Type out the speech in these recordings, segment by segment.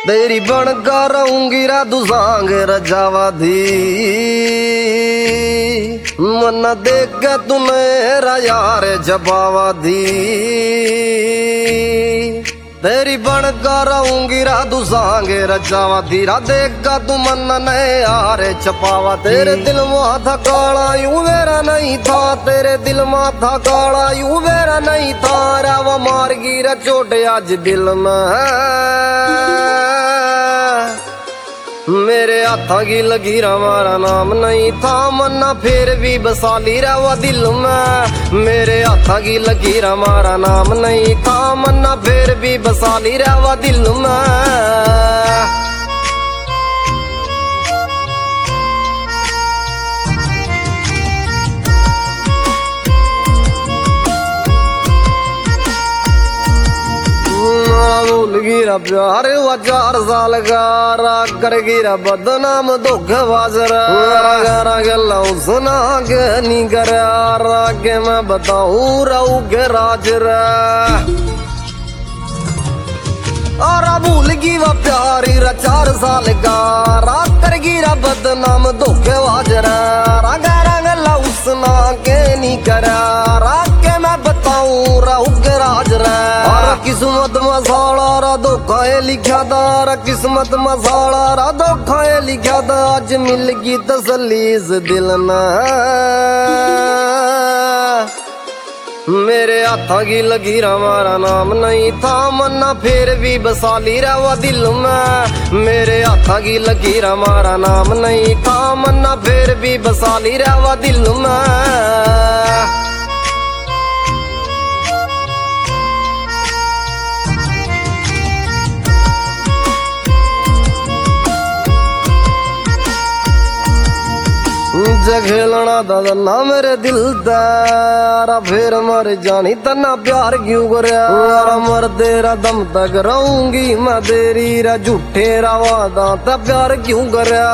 तेरी बनकर रहूंगी रा दुसांग रजावा दी मन देख के तुम्हें यार जबावा दी। तेरी बनकर रहूंगी रा दुसांग रजावा दी रा देख का तू मन ने यार छपावा। तेरे दिल में था काला यूं मेरा नहीं था, तेरे दिल में था काला यूं मेरा नहीं था। रावा मार गिरा चोट आज दिल में मेरे हाथा की लगी रा मारा नाम नहीं था, मन्ना फिर भी बसाली रहा दिल में। मेरे हाथा की लगी रा मारा नाम नहीं था, मन्ना फिर भी बसाली रहा दिल में। भूल गिरा प्यार हुआ 4 साल का, राग कर गिरा बदनाम धोखेबाज रा गला सुना के नहीं करा रागे मैं बताऊं रहू के राज रा। और भूल गी वा प्यारी रा 4 साल का, राग कर गिरा बदनाम धोखेबाज रा गला सुना के नहीं करा रागे मैं बताऊं रहू के राज रा। किस्मत मसाला रा धोखा लिखा था, किस्मत मसाला रा धोखा लिखा था। आज मिल गई तसल्ली इस दिल में, मेरे हाथा की लगी रा मारा नाम नहीं था, मन्ना फिर भी बसाली रहा दिल में। मेरे हाथा की लगी रा मारा नाम नहीं था, मन्ना फिर भी बसाली रहा दिल में। खेलना दना मेरे दिल तारा फिर मर जानी तना प्यार क्यों करया। मर तेरा दम तक रहूंगी मैं तेरी रा झूठे रा वादा ता प्यार क्यों करया।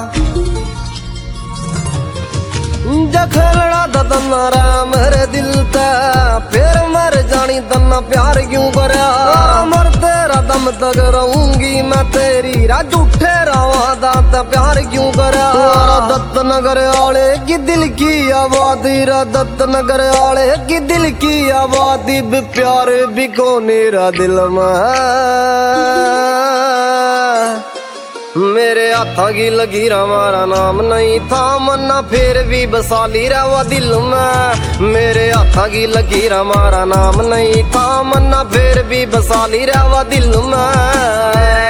खेलना दना रा मेरे दिल ता फिर मर जानी तना प्यार क्यों करया। मर तेरा दम तक रहूंगी मैं तेरी रा झूठे रा वादा ता प्यार क्यों करया। दत्त नगर आले की दिल की आबादी रा दत्त नगर आले की दिल की आबादी भी प्यार भी कोने रा दिल में। मेरे हाथा की लगी रा मारा नाम नहीं था, मन्ना फिर भी बसाली रहा दिल में। मेरे हाथा की लगी रा मारा नाम नहीं था, मन्ना फिर भी बसाली रहा दिल में।